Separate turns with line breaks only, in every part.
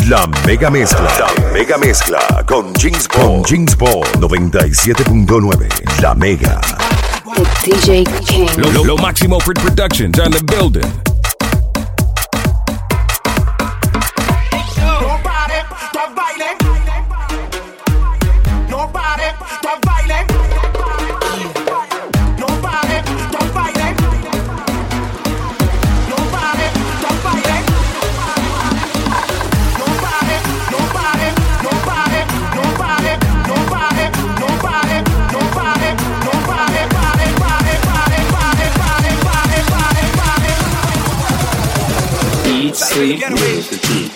La mega mezcla. La mega mezcla con James Bond. Con James Bond 97.9. La mega.
The DJ King.
Lo Máximo Productions on the building.
Sleep with the beat.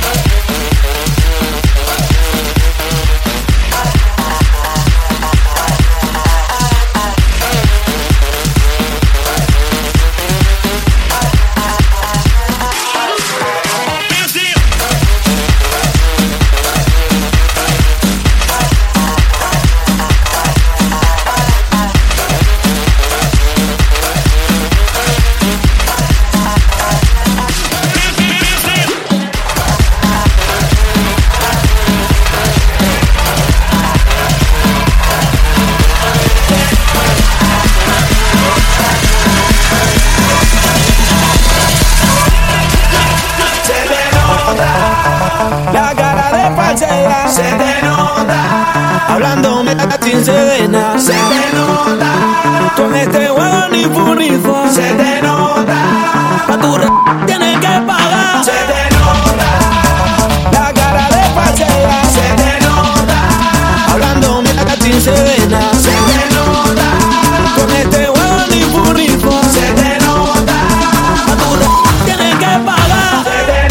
Se te nota, hablándome sin sedena. Se te nota, con este juego ni furrifo. Se te nota, pa' tu tienes que pagar. Se te nota, la cara de pasea. Se te nota, hablándome sin sedena. Se te nota, con este juego ni furrifo. Se te nota, pa' tu tienes que pagar. Se te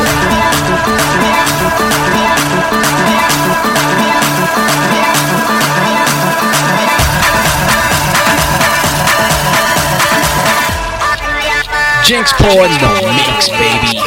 Jinx Paw in the mix, baby.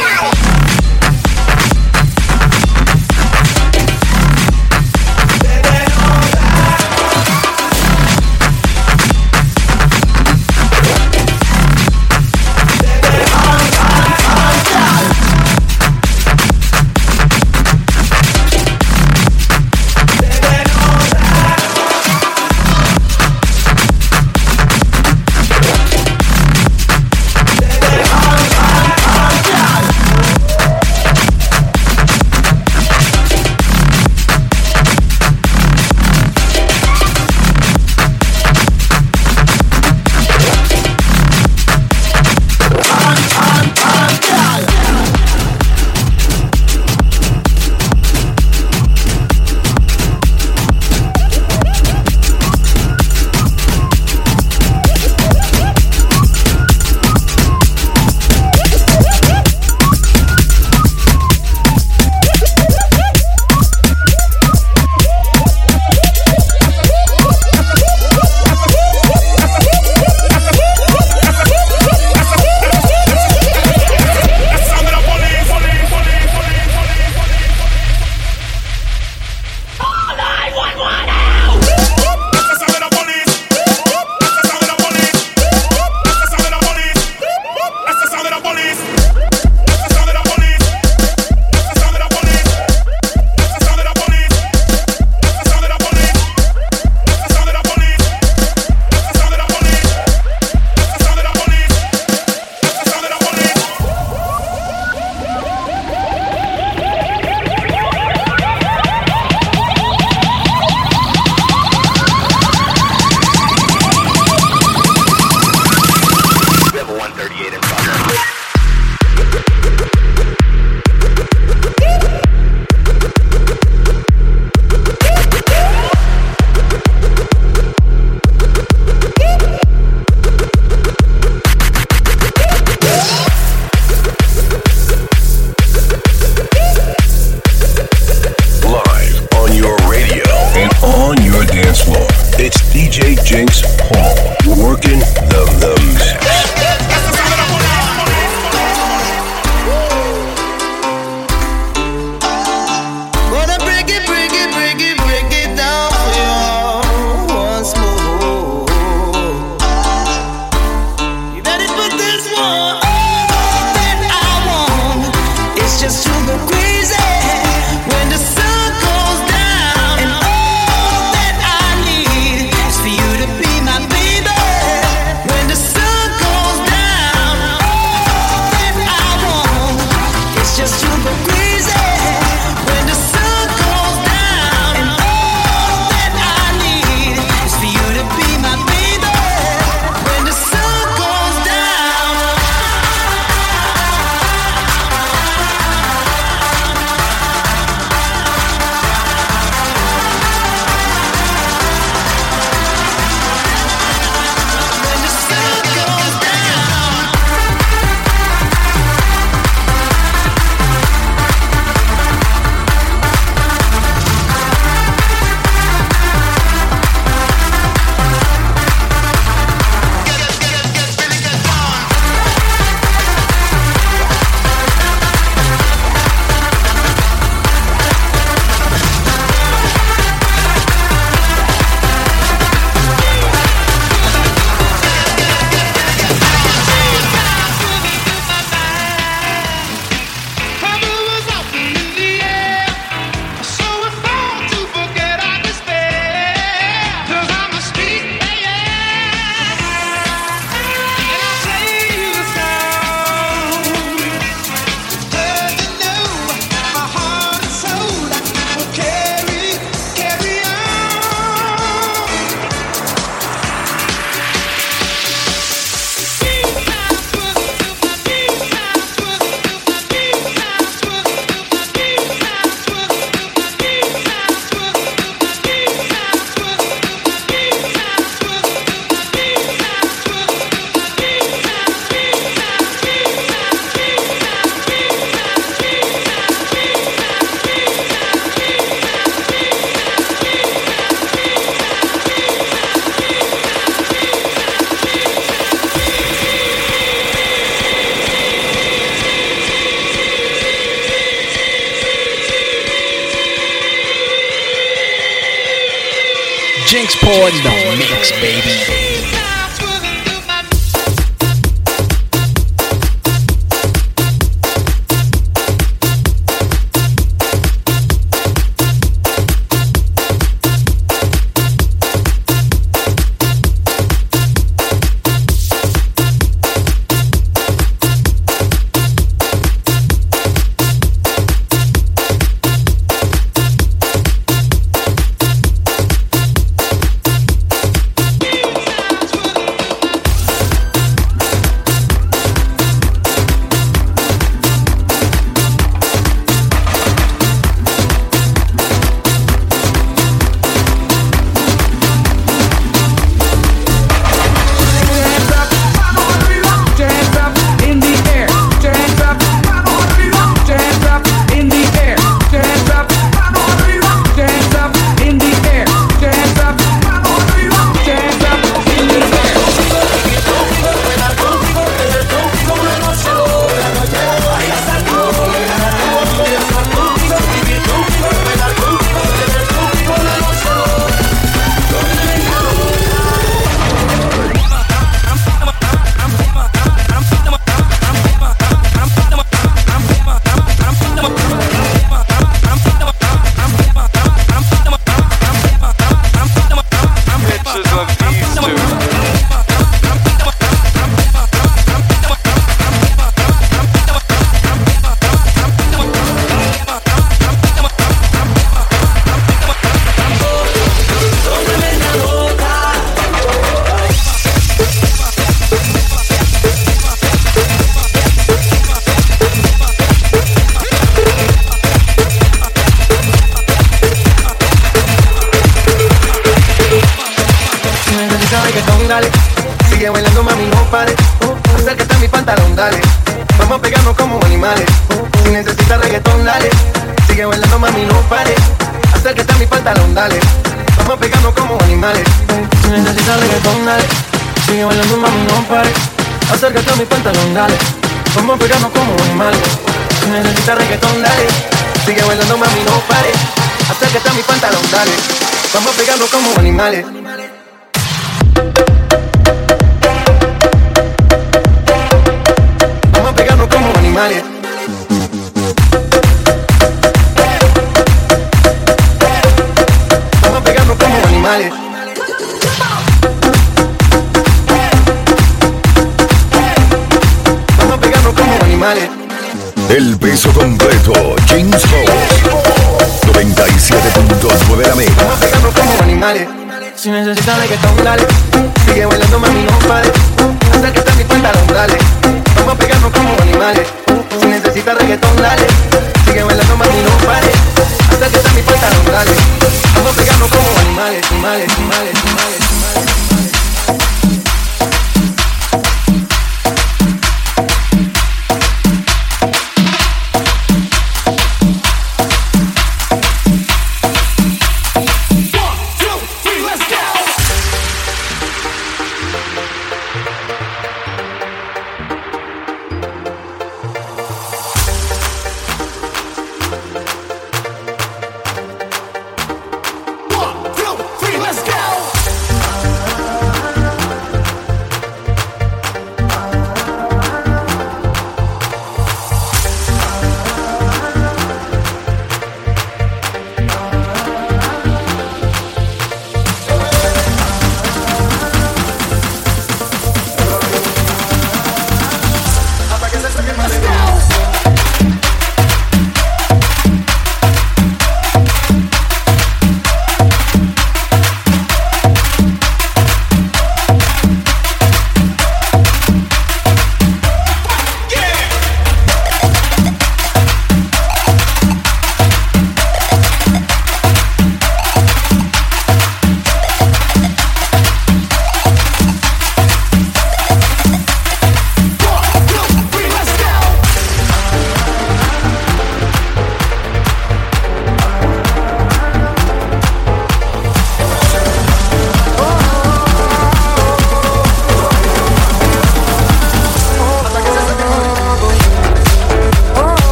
Jinx Paul in the mix, baby.
Sigue bailando, mami, no pare. Acércate a mi pantalón, dale. Vamos a pegarnos como animales. Si necesitas reggaetón, dale. Sigue bailando, mami, no pare. Acércate a mi pantalón, dale. Vamos a pegarnos como animales. Si necesitas reggaetón, dale. Sigue bailando, mami, no pare. Acércate a mi pantalón, dale. Vamos a pegarnos como animales. Si necesitas reggaetón, dale. Sigue bailando, mami, no pare. Acércate a mi pantalón, dale. Vamos a pegarnos como animales. Vamos a pegarnos como animales. Vamos a pegarnos como animales. Vamos a pegarnos como animales.
El peso completo, Jinx Paul 97.9 la mega.
Vamos a pegarnos como animales. Si necesitas reggaetón, dale. Sigue bailando, mami, no pare. Acércate a mi pantalón, dale. Vamos a pegarnos como animales. Si necesitas reggaetón, dale. Sigue bailando, mami, no pare. Acércate a mi pantalón, dale. Vamos a pegarnos como animales, animales, animales, animales, animales.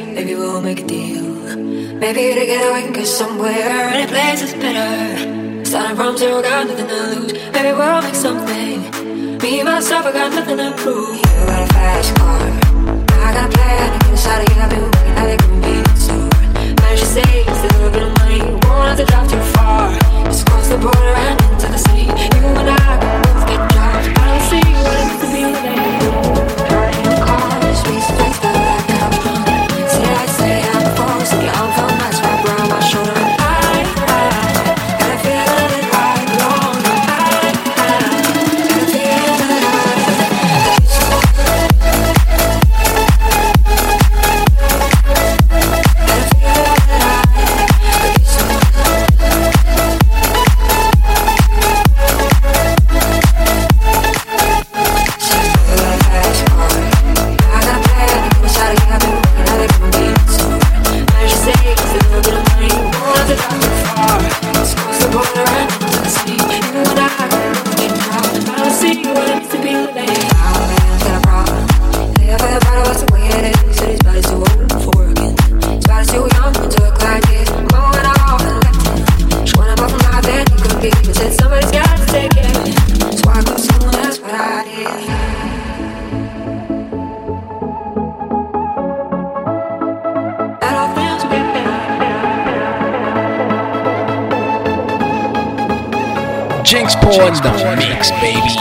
maybe we'll make a deal. Maybe together we can go somewhere, any place is better. Starting from zero, got nothing to lose. Maybe we'll make something. Me, myself, I got nothing to prove. You got a fast car, I got a plan to get inside of you. I've been working at a convenience store. Managed to save a little bit of money. Won't have to drive too far. Just cross the border and into the city. You and I can both get jobs. I don't see what it means to be living. Driving in a car, sweet space that I got. See, I say I'm forced. The arm felt nice wrapped around my shoulder.
Jinx Paul in the mix, baby.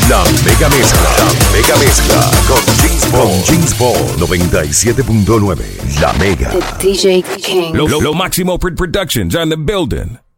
La mega mezcla con James Bond 97.9. La Mega.
The DJ King.
Lo Maximo Productions on the building.